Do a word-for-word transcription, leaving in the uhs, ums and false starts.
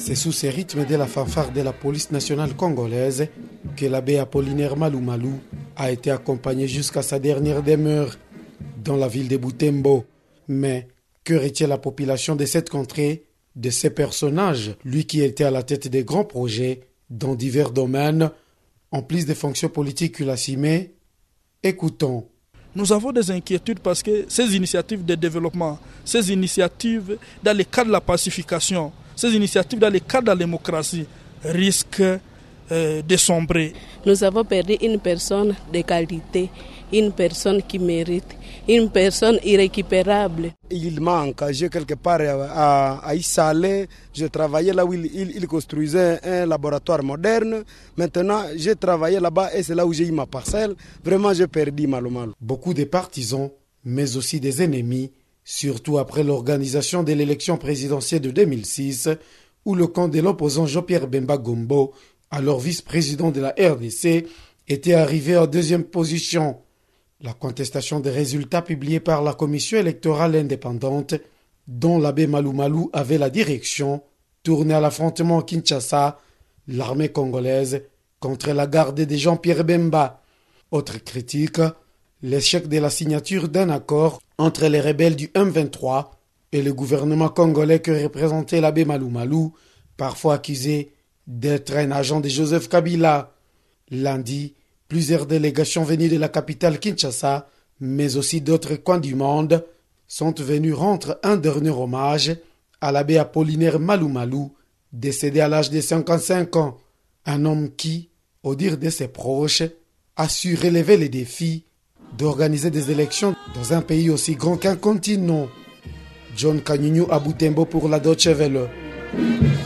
C'est sous ces rythmes de la fanfare de la police nationale congolaise que l'abbé Apollinaire Malou Malou a été accompagné jusqu'à sa dernière demeure dans la ville de Butembo. Mais que retient la population de cette contrée de ces personnages, lui qui était à la tête des grands projets dans divers domaines, en plus des fonctions politiques qu'il assumait? Écoutons. Nous avons des inquiétudes parce que ces initiatives de développement, ces initiatives dans le cadre de la pacification, ces initiatives dans le cadre de la démocratie risquent euh, de sombrer. Nous avons perdu une personne de qualité, une personne qui mérite, une personne irrécupérable. Il m'a engagé quelque part à, à Issalé. Je travaillais là où il, il, il construisait un laboratoire moderne. Maintenant, j'ai travaillé là-bas et c'est là où j'ai eu ma parcelle. Vraiment, j'ai perdu Malou Malou. Beaucoup de partisans, mais aussi des ennemis, surtout après l'organisation de l'élection présidentielle de deux mille six, où le camp de l'opposant Jean-Pierre Bemba Gombo, alors vice-président de la R D C, était arrivé en deuxième position. La contestation des résultats publiés par la commission électorale indépendante, dont l'abbé Malou Malou avait la direction, tournait à l'affrontement Kinshasa, l'armée congolaise, contre la garde de Jean-Pierre Bemba. Autre critique, l'échec de la signature d'un accord entre les rebelles du M vingt-trois et le gouvernement congolais que représentait l'abbé Malou Malou, parfois accusé d'être un agent de Joseph Kabila. Lundi, plusieurs délégations venues de la capitale Kinshasa, mais aussi d'autres coins du monde, sont venues rendre un dernier hommage à l'abbé Apollinaire Malou Malou, décédé à l'âge de cinquante-cinq ans. Un homme qui, au dire de ses proches, a su relever les défis d'organiser des élections dans un pays aussi grand qu'un continent. John Kanyunyu à Butembo pour la Deutsche Welle.